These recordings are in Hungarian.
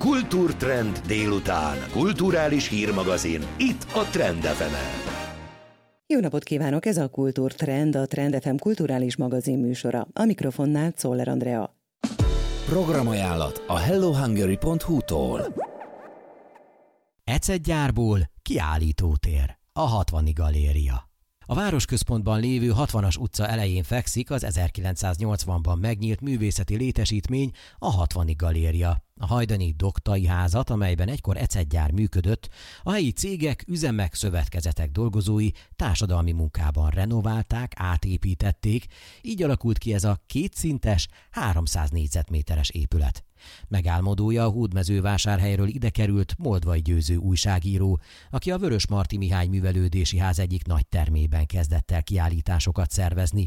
Kultúrtrend délután. Kulturális hírmagazin. Itt a Trend FM-en. Jó napot kívánok! Ez a Kultúrtrend, a Trend FM kulturális magazin műsora. A mikrofonnál Czoller Andrea. Programajánlat a hellohungary.hu-tól. Ecetgyárból kiállítótér, a 60. galéria. A városközpontban lévő 60-as utca elején fekszik az 1980-ban megnyílt művészeti létesítmény, a 60. galéria. A hajdani Doktai házat, amelyben egykor ecetgyár működött, a helyi cégek, üzemek, szövetkezetek dolgozói társadalmi munkában renoválták, átépítették, így alakult ki ez a kétszintes, 300 négyzetméteres épület. Megálmodója a Hódmezővásárhelyről ide került Moldvai Győző újságíró, aki a Vörösmarty Mihály Művelődési Ház egyik nagy termében kezdett el kiállításokat szervezni.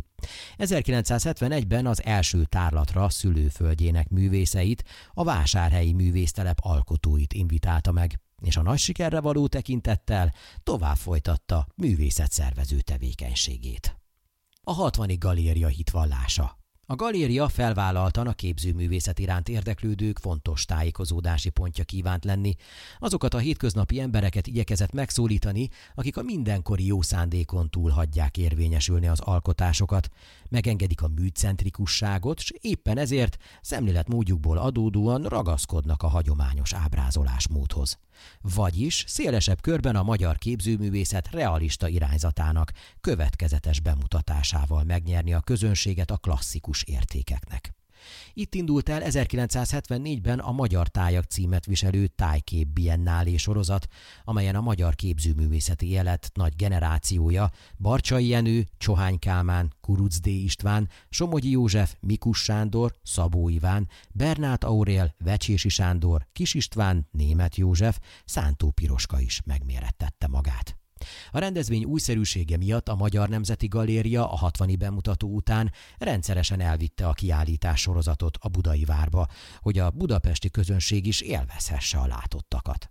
1971-ben az első tárlatra szülőföldjének művészeit, a vásárhelyi művésztelep alkotóit invitálta meg, és a nagy sikerre való tekintettel tovább folytatta művészetszervező tevékenységét. A 60. galéria hitvallása. A galéria felvállaltan a képzőművészet iránt érdeklődők fontos tájékozódási pontja kívánt lenni. Azokat a hétköznapi embereket igyekezett megszólítani, akik a mindenkori jó szándékon túl hagyják érvényesülni az alkotásokat, megengedik a műcentrikusságot, s éppen ezért szemléletmódjukból adódóan ragaszkodnak a hagyományos ábrázolásmódhoz. Vagyis szélesebb körben a magyar képzőművészet realista irányzatának következetes bemutatásával megnyerni a közönséget a klasszikus értékeknek. Itt indult el 1974-ben a Magyar Tájak címet viselő Tájkép Biennálé sorozat, amelyen a magyar képzőművészeti élet nagy generációja Barcsay Jenő, Csohány Kálmán, Kurucz D. István, Somogyi József, Mikus Sándor, Szabó Iván, Bernát Aurél, Vecsési Sándor, Kis István, Németh József, Szántó Piroska is megmérettette magát. A rendezvény újszerűsége miatt a Magyar Nemzeti Galéria a 60. bemutató után rendszeresen elvitte a kiállítás sorozatot a Budai Várba, hogy a budapesti közönség is élvezhesse a látottakat.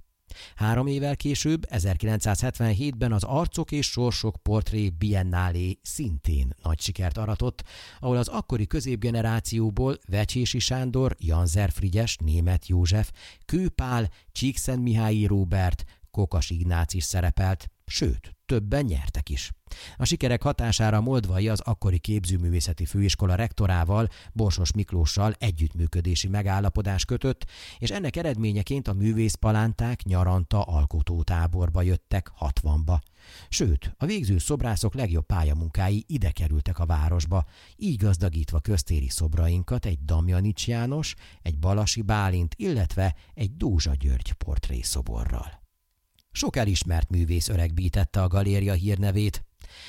3 évvel később, 1977-ben az Arcok és Sorsok Portré Biennálé szintén nagy sikert aratott, ahol az akkori középgenerációból Vecsési Sándor, Janzer Frigyes, Németh József, Kő Pál, Csíkszentmihályi Róbert, Kokas Ignác is szerepelt, sőt, többen nyertek is. A sikerek hatására Moldvai az akkori képzőművészeti főiskola rektorával, Borsos Miklóssal együttműködési megállapodás kötött, és ennek eredményeként a művészpalánták nyaranta alkotótáborba jöttek 60-ba. Sőt, a végző szobrászok legjobb pályamunkái ide kerültek a városba, így gazdagítva köztéri szobrainkat egy Damjanics János, egy Balasi Bálint, illetve egy Dózsa György portrészoborral. Sok elismert művész öregbítette a galéria hírnevét.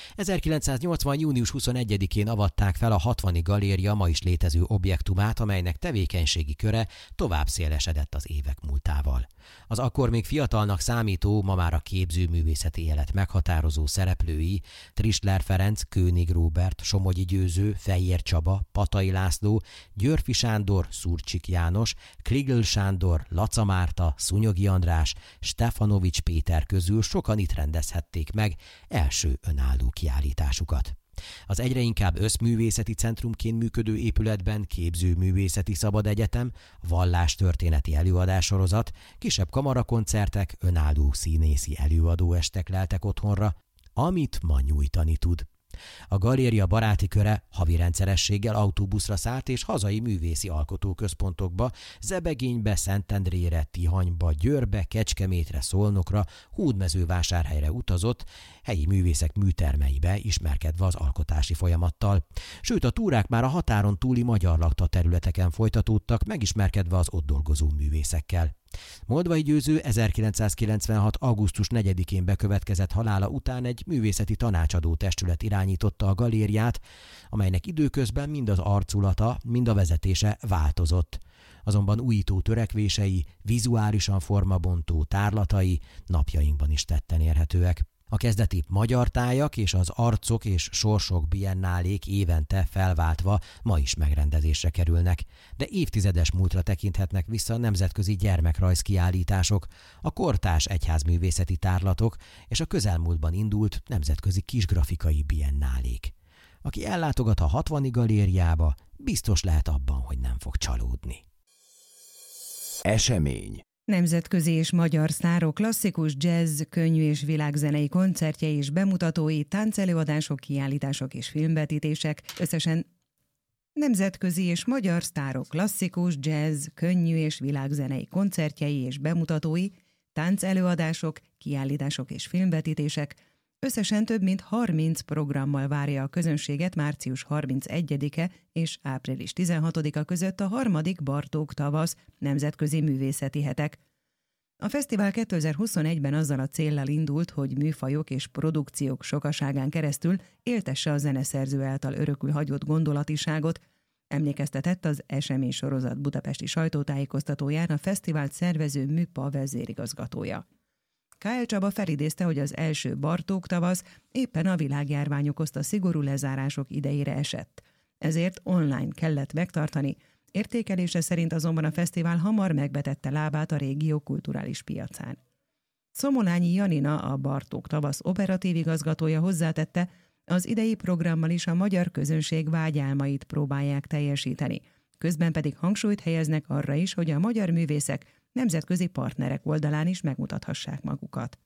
1980. június 21-én avatták fel a 60. galéria ma is létező objektumát, amelynek tevékenységi köre tovább szélesedett az évek múltával. Az akkor még fiatalnak számító, ma már a képzőművészeti élet meghatározó szereplői Tristler Ferenc, Kőnig Róbert, Somogyi Győző, Fejér Csaba, Patai László, Györffy Sándor, Szurcsik János, Krigl Sándor, Laca Márta, Szunyogi András, Stefanovics Péter közül sokan itt rendezhették meg első önálló kiállításukat. Az egyre inkább összművészeti centrumként működő épületben képzőművészeti szabadegyetem, vallástörténeti előadássorozat, kisebb kamarakoncertek, önálló színészi előadóestek leltek otthonra, amit ma nyújtani tud. A galéria baráti köre havi rendszerességgel autóbuszra szállt és hazai művészi alkotóközpontokba, Zebegénybe, Szentendrére, Tihanyba, Győrbe, Kecskemétre, Szolnokra, Hódmezővásárhelyre utazott, helyi művészek műtermeibe ismerkedve az alkotási folyamattal. Sőt, a túrák már a határon túli magyar lakta területeken folytatódtak, megismerkedve az ott dolgozó művészekkel. Moldvai Győző 1996. augusztus 4-én bekövetkezett halála után egy művészeti tanácsadó testület irányította a galériát, amelynek időközben mind az arculata, mind a vezetése változott. Azonban újító törekvései, vizuálisan formabontó tárlatai napjainkban is tetten érhetőek. A kezdeti Magyar Tájak és az Arcok és Sorsok Biennálék évente felváltva ma is megrendezésre kerülnek, de évtizedes múltra tekinthetnek vissza a nemzetközi gyermekrajzkiállítások, a kortárs egyházművészeti tárlatok és a közelmúltban indult nemzetközi kisgrafikai biennálék. Aki ellátogat a 60. galériába, biztos lehet abban, hogy nem fog csalódni. Esemény. Nemzetközi és magyar sztárok klasszikus jazz, könnyű és világzenei koncertjei és bemutatói, táncelőadások, kiállítások és filmvetítések, összesen nemzetközi és magyar sztárok klasszikus jazz, könnyű és világzenei koncertjei és bemutatói, táncelőadások, kiállítások és filmvetítések, összesen több mint 30 programmal várja a közönséget március 31-e és április 16-a között a 3. Bartók tavasz nemzetközi művészeti hetek. A fesztivál 2021-ben azzal a céllal indult, hogy műfajok és produkciók sokaságán keresztül éltesse a zeneszerző által örökül hagyott gondolatiságot, emlékeztetett az eseménysorozat budapesti sajtótájékoztatóján a fesztivált szervező MÜPA vezérigazgatója. K.L. Csaba felidézte, hogy az első Bartók tavasz éppen a világjárvány okozta szigorú lezárások idejére esett. Ezért online kellett megtartani, értékelése szerint azonban a fesztivál hamar megvetette lábát a régió kulturális piacán. Szomolányi Janina, a Bartók tavasz operatív igazgatója hozzátette, az idei programmal is a magyar közönség vágyálmait próbálják teljesíteni, közben pedig hangsúlyt helyeznek arra is, hogy a magyar művészek nemzetközi partnerek oldalán is megmutathassák magukat.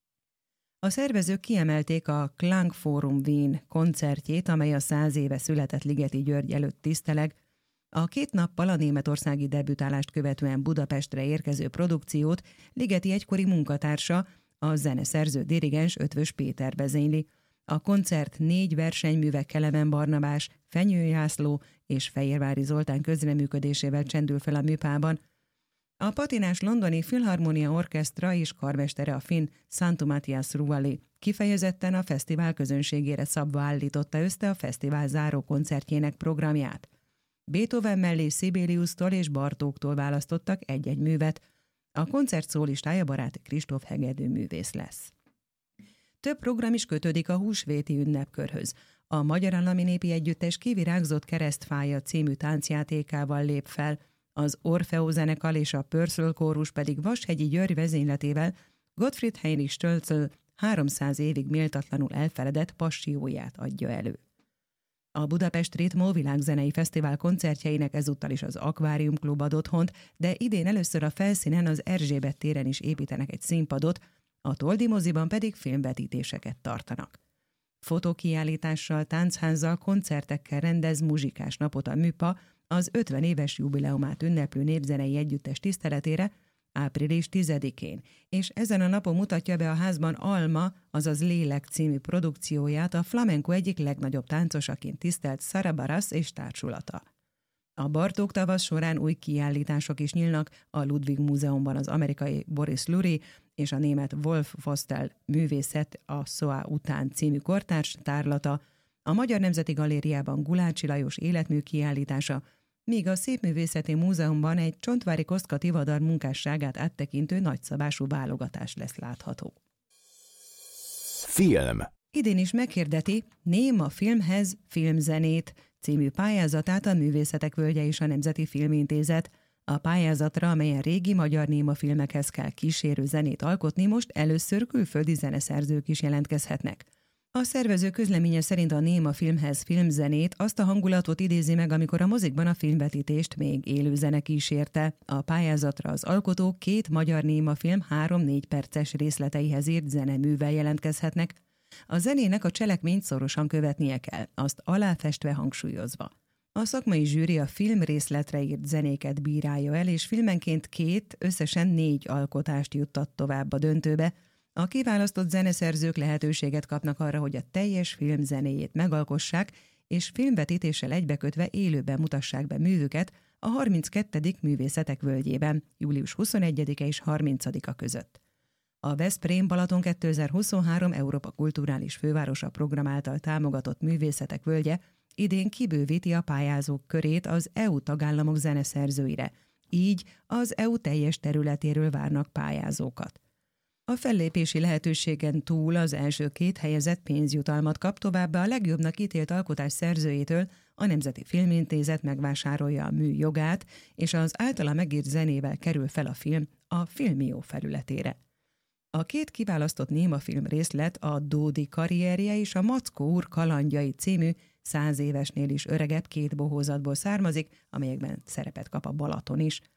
A szervezők kiemelték a Klangforum Wien koncertjét, amely a 100 éve született Ligeti György előtt tiszteleg. A 2 nappal a németországi debütálást követően Budapestre érkező produkciót Ligeti egykori munkatársa, a zeneszerző dirigens Ötvös Péter vezényli. A koncert 4 versenyművek Kelemen Barnabás, Fenyő Jászló és Fehérvári Zoltán közreműködésével csendül fel a MÜPA-ban. A patinás londoni Filharmonia Orchestra és karmestere a finn Santtu Matthias Ruali kifejezetten a fesztivál közönségére szabva állította össze a fesztivál záró koncertjének programját. Beethoven mellé Sibeliustól és Bartóktól választottak egy-egy művet. A koncert szólistája Baráti Kristóf hegedűművész lesz. Több program is kötődik a húsvéti ünnepkörhöz. A Magyar Állami Népi Együttes Kivirágzott keresztfája című táncjátékával lép fel, az Orfeó zenekar és a Pörsöl kórus pedig Vashegyi György vezényletével Gottfried Heinrich Stölzl 300 évig méltatlanul elfeledett passióját adja elő. A Budapest Ritmo világzenei fesztivál koncertjeinek ezúttal is az Akvárium Klub ad otthont, de idén először a felszínen az Erzsébet téren is építenek egy színpadot, a Toldi moziban pedig filmvetítéseket tartanak. Fotókiállítással, táncházzal, koncertekkel rendez muzsikás napot a MÜPA az 50 éves jubileumát ünneplő népzenei együttes tiszteletére április 10-én, és ezen a napon mutatja be a házban Alma, azaz Lélek című produkcióját a flamenco egyik legnagyobb táncosaként tisztelt Sara Baras és társulata. A Bartók tavasz során új kiállítások is nyílnak, a Ludwig Múzeumban az amerikai Boris Lurie és a német Wolf Vostell művészet a SOA után című kortárs tárlata, a Magyar Nemzeti Galériában Gulácsi Lajos életmű kiállítása, míg a Szépművészeti Múzeumban egy Csontvári Kosztka Tivadar munkásságát áttekintő nagyszabású válogatás lesz látható. Film. Idén is meghirdeti Néma filmhez filmzenét című pályázatát a Művészetek Völgye és a Nemzeti Filmintézet. A pályázatra, amelyen régi magyar néma filmekhez kell kísérő zenét alkotni, most először külföldi zeneszerzők is jelentkezhetnek. A szervező közleménye szerint a néma filmhez filmzenét azt a hangulatot idézi meg, amikor a mozikban a filmvetítést még élő zene kísérte. A pályázatra az alkotók 2 magyar néma film 3-4 perces részleteihez írt zeneművel jelentkezhetnek. A zenének a cselekményt szorosan követnie kell, azt aláfestve hangsúlyozva. A szakmai zsűri a film részletre írt zenéket bírálja el, és filmenként 2, összesen 4 alkotást juttat tovább a döntőbe. A kiválasztott zeneszerzők lehetőséget kapnak arra, hogy a teljes film zenéjét megalkossák, és filmvetítéssel egybekötve élőben mutassák be művüket a 32. Művészetek Völgyében, július 21-e és 30-a között. A Veszprém Balaton 2023 Európa Kulturális Fővárosa program által támogatott Művészetek Völgye idén kibővíti a pályázók körét az EU tagállamok zeneszerzőire, így az EU teljes területéről várnak pályázókat. A fellépési lehetőségen túl az első 2 helyezett pénzjutalmat kap, továbbá a legjobbnak ítélt alkotás szerzőjétől a Nemzeti Filmintézet megvásárolja a mű jogát, és az általa megírt zenével kerül fel a film a Filmió felületére. A 2 kiválasztott némafilm részlet a Dódi karrierje és a Mackó úr kalandjai című 100 évesnél is öregebb 2 bohózatból származik, amelyekben szerepet kap a Balaton is.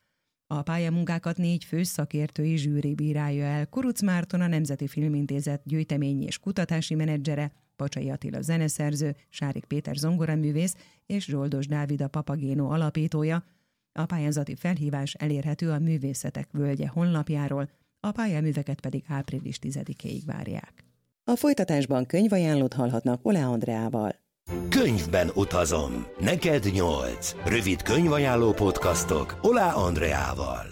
A pályamunkákat 4 fős szakértői zsűri bírálja el. Kuruc Márton, a Nemzeti Filmintézet gyűjteményi és kutatási menedzsere, Pacsai Attila zeneszerző, Sárik Péter zongoraművész és Zsoldos Dávid a Papagéno alapítója. A pályázati felhívás elérhető a Művészetek Völgye honlapjáról, a pályaműveket pedig április 10-éig várják. A folytatásban könyvajánlót hallhatnak Oláh Andreával. Könyvben utazom. Neked 8. Rövid könyvajánló podcastok Oláh Andreával.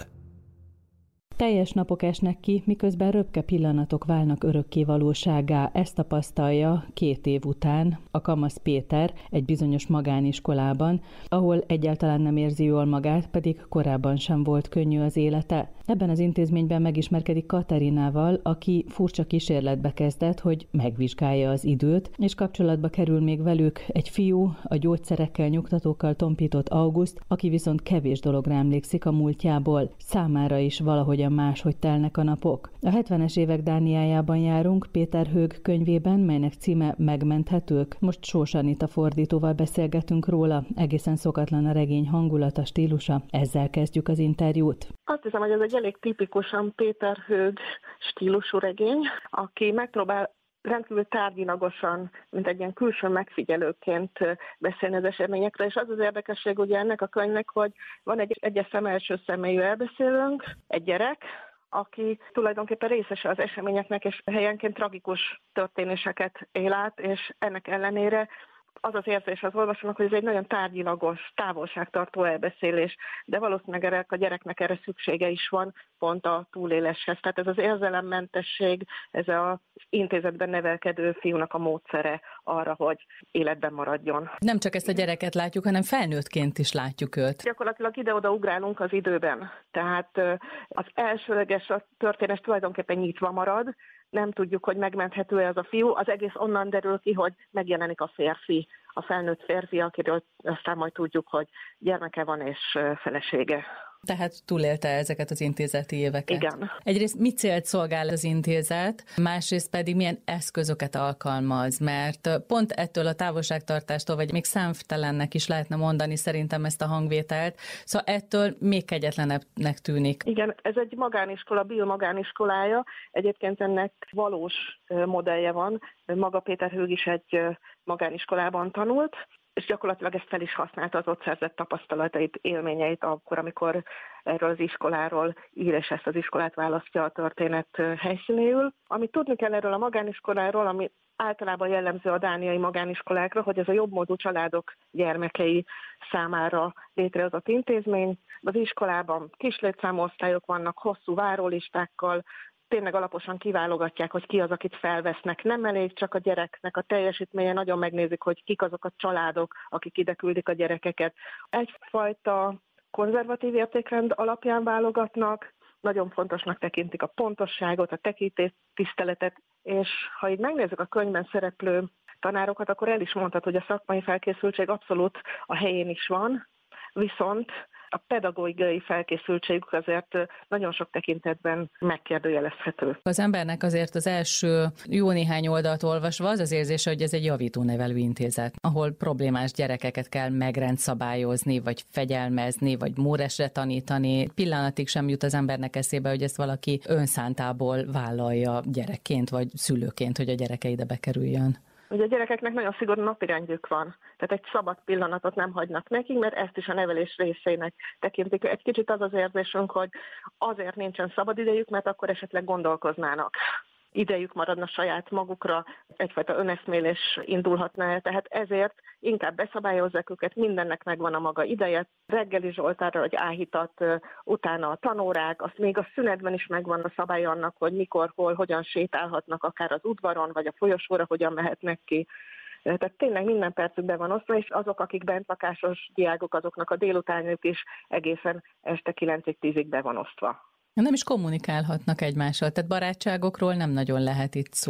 Teljes napok esnek ki, miközben röpke pillanatok válnak örökké valósággá. Ezt tapasztalja 2 év után a kamasz Péter egy bizonyos magániskolában, ahol egyáltalán nem érzi jól magát, pedig korábban sem volt könnyű az élete. Ebben az intézményben megismerkedik Katerinával, aki furcsa kísérletbe kezdett, hogy megvizsgálja az időt, és kapcsolatba kerül még velük egy fiú, a gyógyszerekkel, nyugtatókkal tompított Auguszt, aki viszont kevés dologra emlékszik a múltjából. Számára is valahogyan máshogy telnek a napok. A 70-es évek Dániájában járunk, Péter Hög könyvében, melynek címe Megmenthetők. Most Sós Anita fordítóval beszélgetünk róla, egészen szokatlan a regény hangulata, stílusa. Ezzel kezdjük az interjút. Azt hiszem, hogy ez egy elég tipikusan Péter Hög stílusú regény, aki megpróbál rendkívül tárgyilagosan, mint egy ilyen külső megfigyelőként beszélni az eseményekre, és az az érdekesség ugye ennek a könyvnek, hogy van egy egyes szem első személyű elbeszélőnk, egy gyerek, aki tulajdonképpen részese az eseményeknek, és helyenként tragikus történéseket él át, és ennek ellenére az az érzés az olvasónak, hogy ez egy nagyon tárgyilagos, távolságtartó elbeszélés, de valószínűleg erre a gyereknek erre szüksége is van, pont a túléléshez. Tehát ez az érzelemmentesség, ez az intézetben nevelkedő fiúnak a módszere arra, hogy életben maradjon. Nem csak ezt a gyereket látjuk, hanem felnőttként is látjuk őt. Gyakorlatilag ide-oda ugrálunk az időben. Tehát az elsőleges történet tulajdonképpen nyitva marad, nem tudjuk, hogy megmenthető-e az a fiú, az egész onnan derül ki, hogy megjelenik a férfi, a felnőtt férfi, akiről aztán majd tudjuk, hogy gyermeke van és felesége. Tehát túlélte ezeket az intézeti éveket. Igen. Egyrészt mit célt szolgál az intézet, másrészt pedig milyen eszközöket alkalmaz, mert pont ettől a távolságtartástól, vagy még számtelennek is lehetne mondani szerintem ezt a hangvételt, szóval ettől még kegyetlenebbnek tűnik. Igen, ez egy magániskola, Bill magániskolája, egyébként ennek valós modellje van, maga Péter Hög is egy magániskolában tanult, és gyakorlatilag ezt fel is használta az ott szerzett tapasztalatait, élményeit akkor, amikor erről az iskoláról ír, és ezt az iskolát választja a történet helyszínéül. Amit tudni kell erről a magániskoláról, ami általában jellemző a dániai magániskolákra, hogy ez a jobbmódú családok gyermekei számára létrehozott intézmény. Az iskolában kis létszámú osztályok vannak, hosszú várólistákkal, tényleg alaposan kiválogatják, hogy ki az, akit felvesznek. Nem elég csak a gyereknek a teljesítménye, nagyon megnézik, hogy kik azok a családok, akik ide küldik a gyerekeket. Egyfajta konzervatív értékrend alapján válogatnak, nagyon fontosnak tekintik a pontosságot, a tekintélytiszteletet, és ha így megnézzük a könyvben szereplő tanárokat, akkor el is mondhatod, hogy a szakmai felkészültség abszolút a helyén is van, viszont a pedagógiai felkészültségük azért nagyon sok tekintetben megkérdőjelezhető. Az embernek azért az első jó néhány oldalt olvasva az érzése, hogy ez egy javító-nevelő intézet, ahol problémás gyerekeket kell megrendszabályozni, vagy fegyelmezni, vagy móresre tanítani. Pillanatig sem jut az embernek eszébe, hogy ezt valaki önszántából vállalja gyerekként, vagy szülőként, hogy a gyereke ide bekerüljön. Ugye a gyerekeknek nagyon szigorú napirendjük van, tehát egy szabad pillanatot nem hagynak nekik, mert ezt is a nevelés részének tekintik. Egy kicsit az az érzésünk, hogy azért nincsen szabad idejük, mert akkor esetleg gondolkoznának. Idejük maradna saját magukra, egyfajta öneszmélés indulhatna el, tehát ezért inkább beszabályozzák őket, mindennek megvan a maga ideje, reggeli zsoltárra, vagy áhítat, utána a tanórák, azt még a szünetben is megvan a szabály annak, hogy mikor, hol, hogyan sétálhatnak, akár az udvaron, vagy a folyosóra, hogyan mehetnek ki. Tehát tényleg minden percükben van osztva, és azok, akik bentlakásos diákok, azoknak a délutánjuk is egészen este 9-10-ig be van osztva. Nem is kommunikálhatnak egymással, tehát barátságokról nem nagyon lehet itt szó.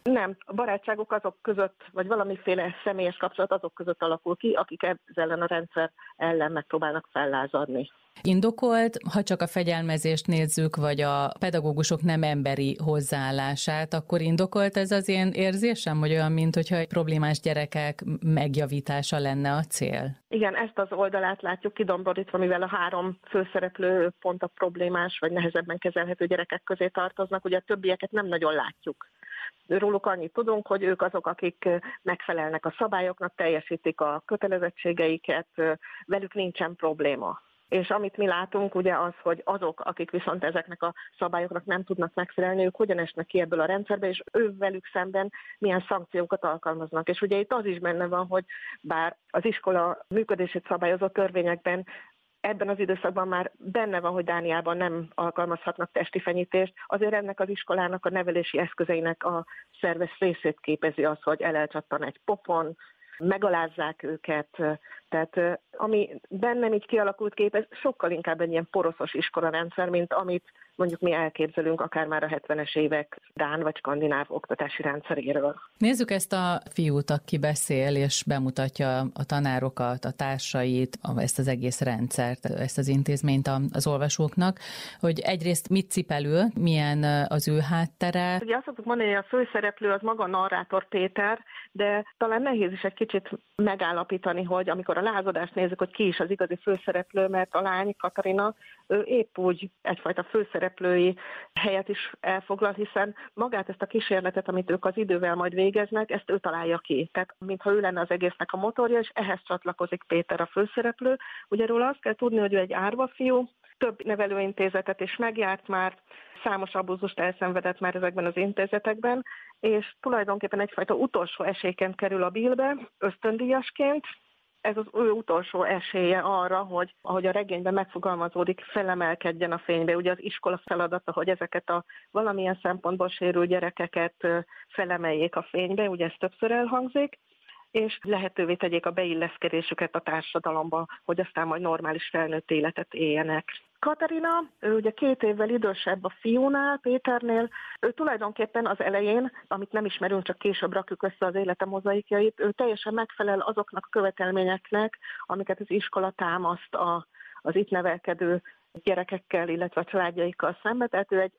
Nem, a barátságok azok között, vagy valamiféle személyes kapcsolat azok között alakul ki, akik ezzel a rendszer ellen megpróbálnak fellázadni. Indokolt, ha csak a fegyelmezést nézzük, vagy a pedagógusok nem emberi hozzáállását, akkor indokolt ez az én érzésem, hogy olyan, mint hogyha egy problémás gyerekek megjavítása lenne a cél? Igen, ezt az oldalát látjuk kidomborítva, mivel a 3 főszereplő pont a problémás, vagy nehezebben kezelhető gyerekek közé tartoznak, ugye a többieket nem nagyon látjuk. Róluk annyit tudunk, hogy ők azok, akik megfelelnek a szabályoknak, teljesítik a kötelezettségeiket, velük nincsen probléma. És amit mi látunk, ugye az, hogy azok, akik viszont ezeknek a szabályoknak nem tudnak megfelelni, ők hogyan esnek ki ebből a rendszerbe, és velük szemben milyen szankciókat alkalmaznak. És ugye itt az is benne van, hogy bár az iskola működését szabályozó törvényekben ebben az időszakban már benne van, hogy Dániában nem alkalmazhatnak testi fenyítést, azért ennek az iskolának a nevelési eszközeinek a szerves részét képezi az, hogy elcsattan egy pofon, megalázzák őket, tehát ami bennem így kialakult kép, ez sokkal inkább egy ilyen poroszos iskolarendszer, mint amit mondjuk mi elképzelünk akár már a 70-es évek dán vagy skandináv oktatási rendszeréről. Nézzük ezt a fiút, aki beszél és bemutatja a tanárokat, a társait, ezt az egész rendszert, ezt az intézményt az olvasóknak, hogy egyrészt mit cipel ő, milyen az ő háttere. Ugye azt szoktuk mondani, hogy a főszereplő az maga a narrátor Péter, de talán nehéz is egy kicsit megállapítani, hogy amikor a lázadást nézzük, hogy ki is az igazi főszereplő, mert a lány, Katarina, ő épp úgy egyfajta főszereplői helyet is elfoglal, hiszen magát ezt a kísérletet, amit ők az idővel majd végeznek, ezt ő találja ki. Tehát mintha ő lenne az egésznek a motorja, és ehhez csatlakozik Péter, a főszereplő. Ugye róla azt kell tudni, hogy ő egy árva fiú, több nevelőintézetet is megjárt már, számos abúzust elszenvedett már ezekben az intézetekben, és tulajdonképpen egyfajta utolsó esélyként kerül a Billbe, ösztöndíjasként. Ez az ő utolsó esélye arra, hogy ahogy a regényben megfogalmazódik, felemelkedjen a fénybe. Ugye az iskola feladata, hogy ezeket a valamilyen szempontból sérült gyerekeket felemeljék a fénybe, ugye ez többször elhangzik, és lehetővé tegyék a beilleszkedésüket a társadalomba, hogy aztán majd normális felnőtt életet éljenek. Katarina, ő ugye 2 évvel idősebb a fiúnál, Péternél, ő tulajdonképpen az elején, amit nem ismerünk, csak később rakjuk össze az élete mozaikjait, ő teljesen megfelel azoknak a követelményeknek, amiket az iskola támaszt az itt nevelkedő gyerekekkel, illetve a családjaikkal szemben. Tehát ő egy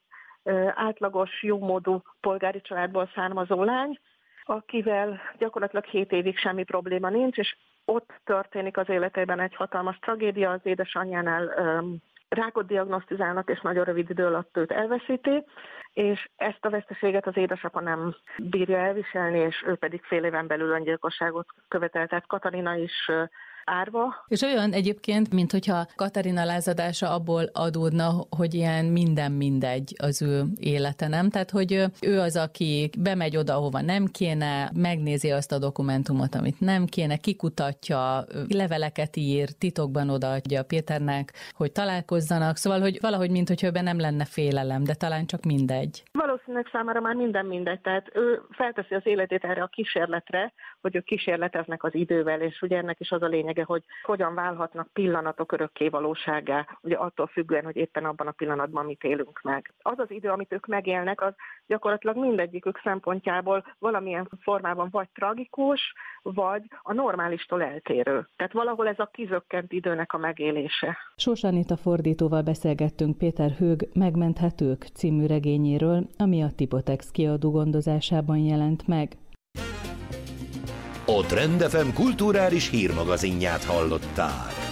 átlagos, jómódú polgári családból származó lány, akivel gyakorlatilag 7 évig semmi probléma nincs, és ott történik az életében egy hatalmas tragédia, az édesanyjánál rákot diagnosztizálnak, és nagyon rövid idő alatt őt elveszíti, és ezt a veszteséget az édesapa nem bírja elviselni, és ő pedig fél éven belül öngyilkosságot követel, tehát Katarina is árva. És olyan egyébként, mint hogyha Katarina lázadása abból adódna, hogy ilyen minden mindegy az ő élete, nem? Tehát, hogy ő az, aki bemegy oda, ahova nem kéne, megnézi azt a dokumentumot, amit nem kéne, kikutatja, leveleket ír, titokban odaadja Péternek, hogy találkozzanak, szóval, hogy valahogy, mint hogyha ebben nem lenne félelem, de talán csak mindegy. Valószínűleg számára már minden mindegy, tehát ő felteszi az életét erre a kísérletre, hogy ők kísérleteznek az idővel, és ugye ennek is az a lényege, hogy hogyan válhatnak pillanatok örökké valósággá, ugye attól függően, hogy éppen abban a pillanatban mit élünk meg. Az az idő, amit ők megélnek, az gyakorlatilag mindegyikük szempontjából valamilyen formában vagy tragikus, vagy a normálistól eltérő. Tehát valahol ez a kizökkent időnek a megélése. Sós Anita fordítóval beszélgettünk Péter Hög Megmenthetők című regényéről, ami a Tipotex kiadó gondozásában jelent meg. A Trend FM kulturális hírmagazinját hallották.